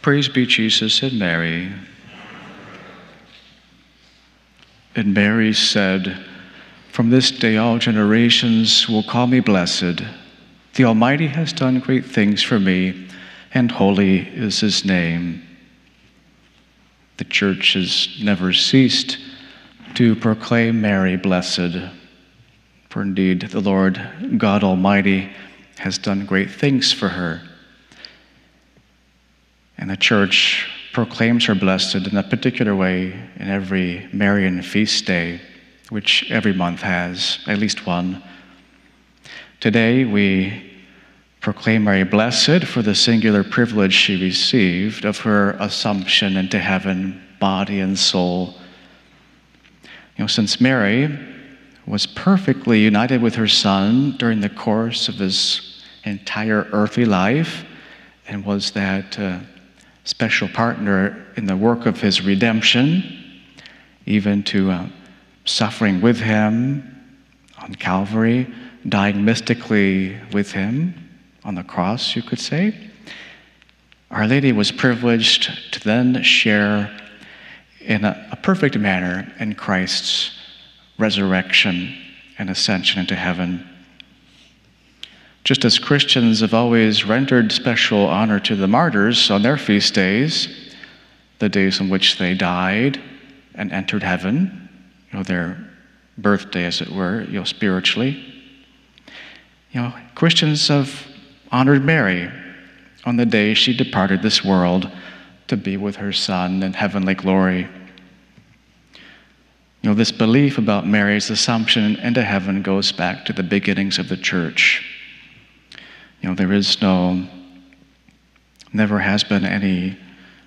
Praise be Jesus and Mary. And Mary said, "From this day all generations will call me blessed. The Almighty has done great things for me, and holy is his name." The Church has never ceased to proclaim Mary blessed. For indeed, the Lord God Almighty has done great things for her. And the Church proclaims her blessed in a particular way in every Marian feast day, which every month has at least one. Today we proclaim Mary blessed for the singular privilege she received of her assumption into heaven, body and soul. Since Mary was perfectly united with her Son during the course of his entire earthly life and was that special partner in the work of his redemption, even to suffering with him on Calvary, dying mystically with him on the cross, you could say. Our Lady was privileged to then share in a perfect manner in Christ's resurrection and ascension into heaven. Just as Christians have always rendered special honor to the martyrs on their feast days, the days in which they died and entered heaven, their birthday, as it were, spiritually. Christians have honored Mary on the day she departed this world to be with her Son in heavenly glory. This belief about Mary's assumption into heaven goes back to the beginnings of the Church. There is never has been any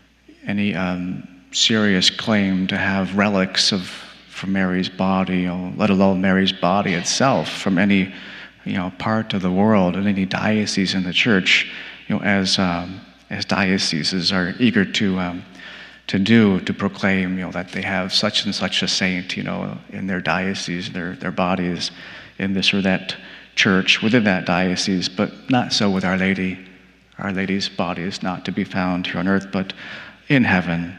serious claim to have relics from Mary's body, let alone Mary's body itself, from any part of the world and any diocese in the Church, as dioceses are eager to proclaim, that they have such and such a saint, in their diocese, their bodies in this or that church within that diocese, but not so with Our Lady. Our Lady's body is not to be found here on earth, but in heaven.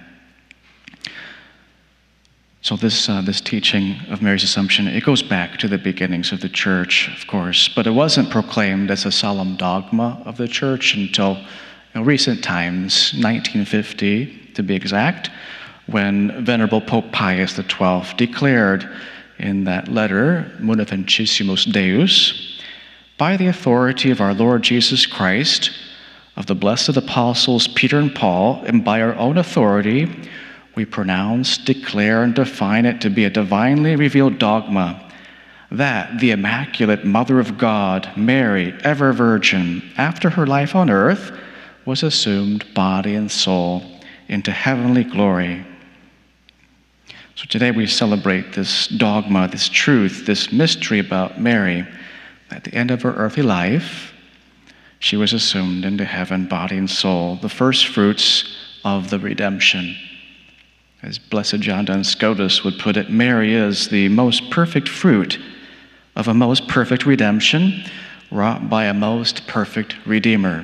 So this teaching of Mary's Assumption, it goes back to the beginnings of the Church, of course, but it wasn't proclaimed as a solemn dogma of the Church until recent times, 1950 to be exact, when Venerable Pope Pius XII declared in that letter, Munificentissimus Deus, "By the authority of our Lord Jesus Christ, of the blessed apostles Peter and Paul, and by our own authority, we pronounce, declare, and define it to be a divinely revealed dogma, that the Immaculate Mother of God, Mary, ever Virgin, after her life on earth, was assumed body and soul into heavenly glory." So today we celebrate this dogma, this truth, this mystery about Mary. At the end of her earthly life, she was assumed into heaven, body and soul, the first fruits of the redemption. As Blessed John Duns Scotus would put it, Mary is the most perfect fruit of a most perfect redemption wrought by a most perfect Redeemer.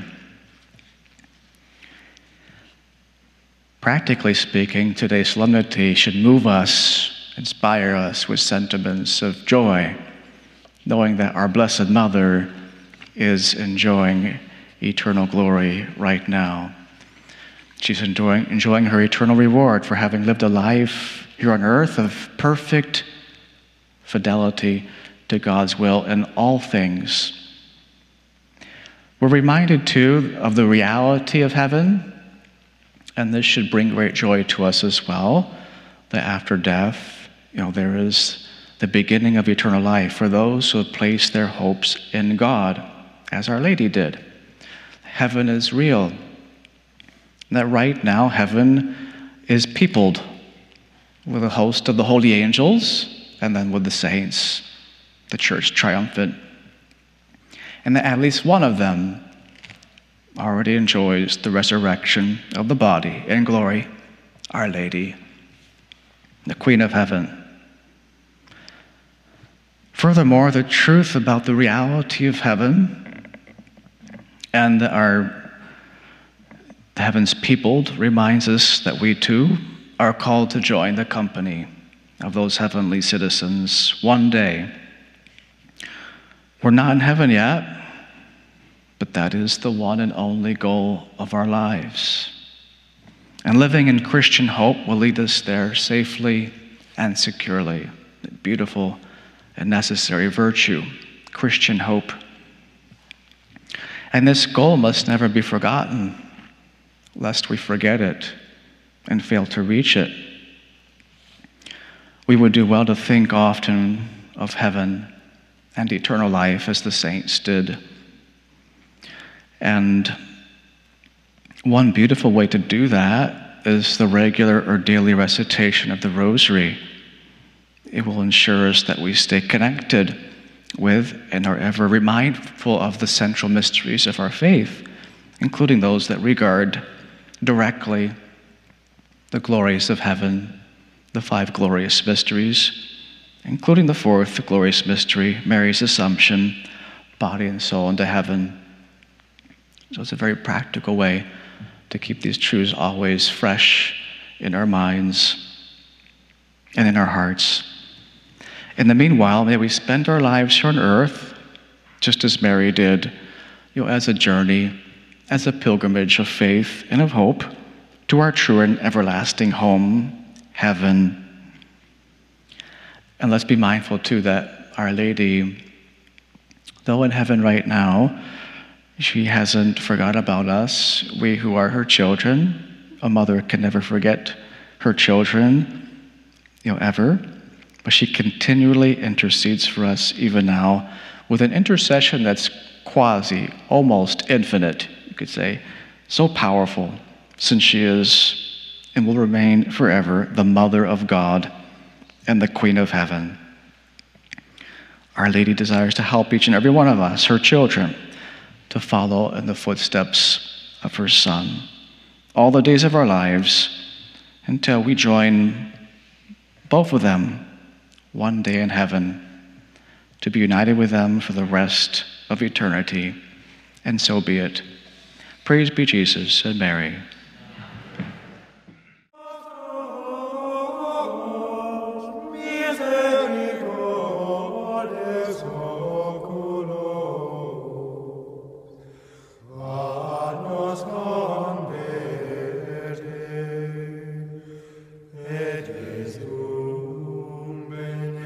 Practically speaking, today's solemnity should move us, inspire us with sentiments of joy, knowing that our Blessed Mother is enjoying eternal glory right now. She's enjoying her eternal reward for having lived a life here on earth of perfect fidelity to God's will in all things. We're reminded, too, of the reality of heaven, and this should bring great joy to us as well, that after death, there is the beginning of eternal life for those who have placed their hopes in God, as Our Lady did. Heaven is real. And that right now, heaven is peopled with a host of the holy angels, and then with the saints, the Church triumphant. And that at least one of them already enjoys the resurrection of the body in glory, Our Lady, the Queen of Heaven. Furthermore, the truth about the reality of heaven and our The heavens peopled reminds us that we too are called to join the company of those heavenly citizens one day. We're not in heaven yet, but that is the one and only goal of our lives. And living in Christian hope will lead us there safely and securely. A beautiful and necessary virtue, Christian hope. And this goal must never be forgotten, lest we forget it and fail to reach it. We would do well to think often of heaven and eternal life as the saints did. And one beautiful way to do that is the regular or daily recitation of the Rosary. It will ensure us that we stay connected with and are ever mindful of the central mysteries of our faith, including those that regard directly the glories of heaven, the 5 glorious mysteries, including the 4th glorious mystery, Mary's Assumption, body and soul into heaven. So it's a very practical way to keep these truths always fresh in our minds and in our hearts. In the meanwhile, may we spend our lives here on earth, just as Mary did, as a journey, as a pilgrimage of faith and of hope to our true and everlasting home, heaven. And let's be mindful, too, that Our Lady, though in heaven right now, she hasn't forgot about us, we who are her children. A mother can never forget her children, ever. But she continually intercedes for us even now with an intercession that's quasi, almost infinite, you could say, so powerful, since she is and will remain forever the Mother of God and the Queen of Heaven. Our Lady desires to help each and every one of us, her children, to follow in the footsteps of her Son all the days of our lives until we join both of them one day in heaven, to be united with them for the rest of eternity. And so be it. Praise be Jesus and Mary.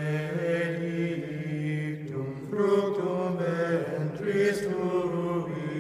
Fructum ventris tui,